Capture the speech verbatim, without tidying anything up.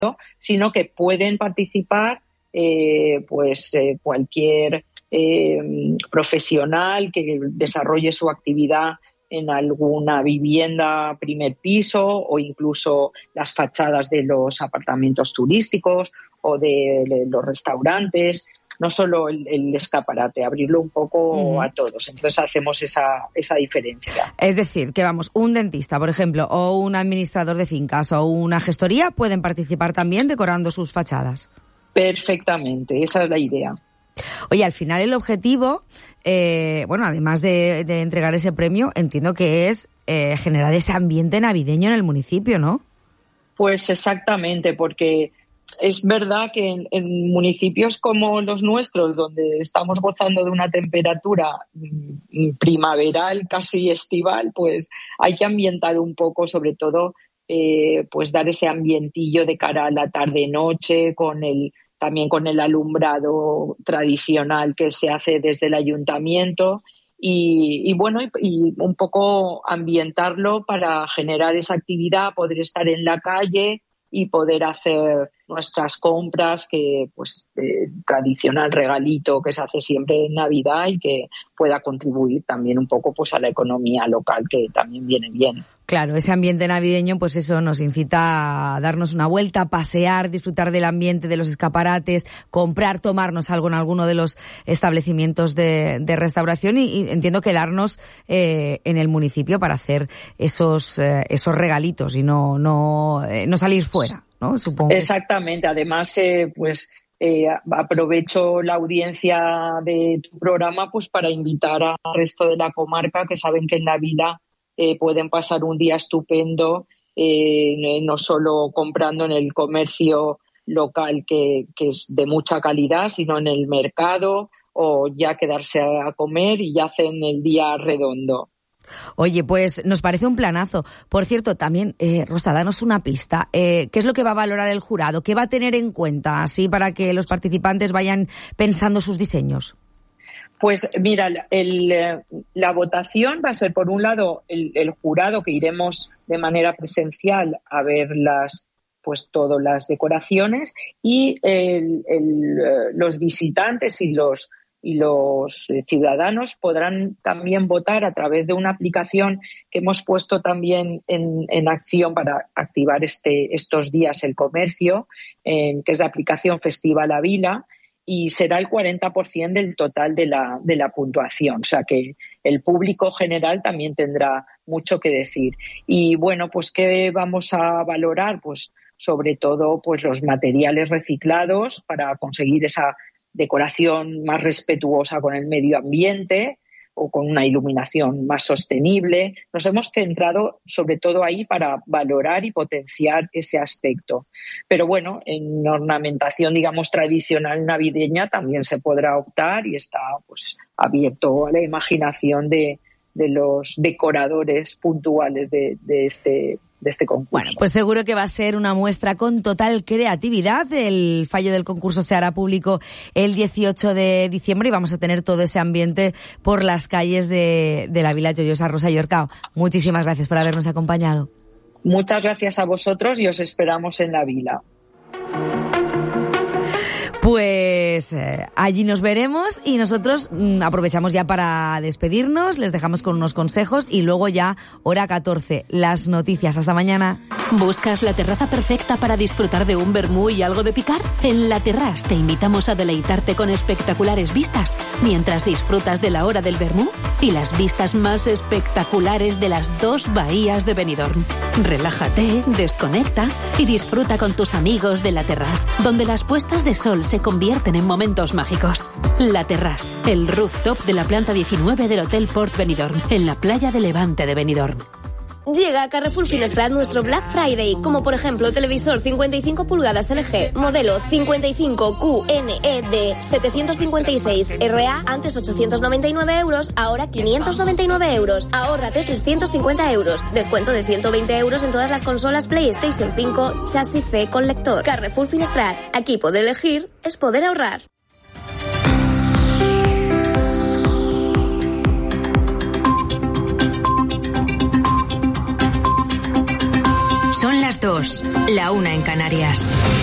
sino que pueden participar eh, pues eh, cualquier eh, profesional que desarrolle su actividad en alguna vivienda primer piso o incluso las fachadas de los apartamentos turísticos o de, de los restaurantes. No solo el, el escaparate, abrirlo un poco uh-huh. a todos. Entonces hacemos esa, esa diferencia. Es decir, que vamos, un dentista, por ejemplo, o un administrador de fincas o una gestoría pueden participar también decorando sus fachadas. Perfectamente, esa es la idea. Oye, al final el objetivo, eh, bueno, además de, de entregar ese premio, entiendo que es eh, generar ese ambiente navideño en el municipio, ¿no? Pues exactamente, porque es verdad que en, en municipios como los nuestros, donde estamos gozando de una temperatura primaveral, casi estival, pues hay que ambientar un poco, sobre todo, eh, pues dar ese ambientillo de cara a la tarde-noche, con el también con el alumbrado tradicional que se hace desde el ayuntamiento y, y bueno, y, y un poco ambientarlo para generar esa actividad, poder estar en la calle y poder hacer nuestras compras, que pues eh, tradicional regalito que se hace siempre en Navidad y que pueda contribuir también un poco pues a la economía local, que también viene bien. Claro, ese ambiente navideño, pues eso nos incita a darnos una vuelta, pasear, disfrutar del ambiente, de los escaparates, comprar, tomarnos algo en alguno de los establecimientos de, de restauración y, y entiendo quedarnos eh, en el municipio para hacer esos eh, esos regalitos y no no eh, no salir fuera, ¿no? Supongo. Exactamente. Además, eh, pues eh, aprovecho la audiencia de tu programa pues para invitar al resto de la comarca, que saben que en la vila Eh, pueden pasar un día estupendo, eh, no solo comprando en el comercio local que, que es de mucha calidad, sino en el mercado, o ya quedarse a comer y ya hacen el día redondo. Oye, pues nos parece un planazo. Por cierto, también, eh, Rosa, danos una pista. Eh, ¿Qué es lo que va a valorar el jurado? ¿Qué va a tener en cuenta así para que los participantes vayan pensando sus diseños? Pues mira, el, la votación va a ser, por un lado, el, el jurado, que iremos de manera presencial a ver las, pues todas las decoraciones, y el, el, los visitantes y los, y los ciudadanos podrán también votar a través de una aplicación que hemos puesto también en, en acción para activar este, estos días el comercio, en, que es la aplicación Festival Avila, y será el cuarenta por ciento del total de la, de la puntuación. O sea que el público general también tendrá mucho que decir. Y bueno, pues ¿qué vamos a valorar? Pues sobre todo pues los materiales reciclados para conseguir esa decoración más respetuosa con el medio ambiente o con una iluminación más sostenible. Nos hemos centrado sobre todo ahí para valorar y potenciar ese aspecto. Pero bueno, en ornamentación, digamos, tradicional navideña también se podrá optar y está pues abierto a la imaginación de, de los decoradores puntuales de, de este de este concurso. Bueno, pues seguro que va a ser una muestra con total creatividad. El fallo del concurso se hará público el dieciocho de diciembre y vamos a tener todo ese ambiente por las calles de, de la Vila Joiosa. Rosa Llorcao, muchísimas gracias por habernos acompañado. Muchas gracias a vosotros y os esperamos en la Vila. Pues eh, allí nos veremos y nosotros mm, aprovechamos ya para despedirnos, les dejamos con unos consejos y luego ya hora catorce, las noticias. Hasta mañana. ¿Buscas la terraza perfecta para disfrutar de un vermú y algo de picar? En La Terraza te invitamos a deleitarte con espectaculares vistas mientras disfrutas de la hora del vermú y las vistas más espectaculares de las dos bahías de Benidorm. Relájate, desconecta y disfruta con tus amigos de La Terraza, donde las puestas de sol se convierten en momentos mágicos. La Terraza, el rooftop de la planta diecinueve del Hotel Port Benidorm, en la playa de Levante de Benidorm. Llega a Carrefour Finestrat nuestro Black Friday, como por ejemplo televisor cincuenta y cinco pulgadas L G, modelo cincuenta y cinco Q N E D setecientos cincuenta y seis R A, antes ochocientos noventa y nueve euros, ahora quinientos noventa y nueve euros. Ahórrate trescientos cincuenta euros. Descuento de ciento veinte euros en todas las consolas PlayStation cinco, chasis C con lector. Carrefour Finestrat, aquí poder elegir es poder ahorrar. Son las las dos, la una en Canarias.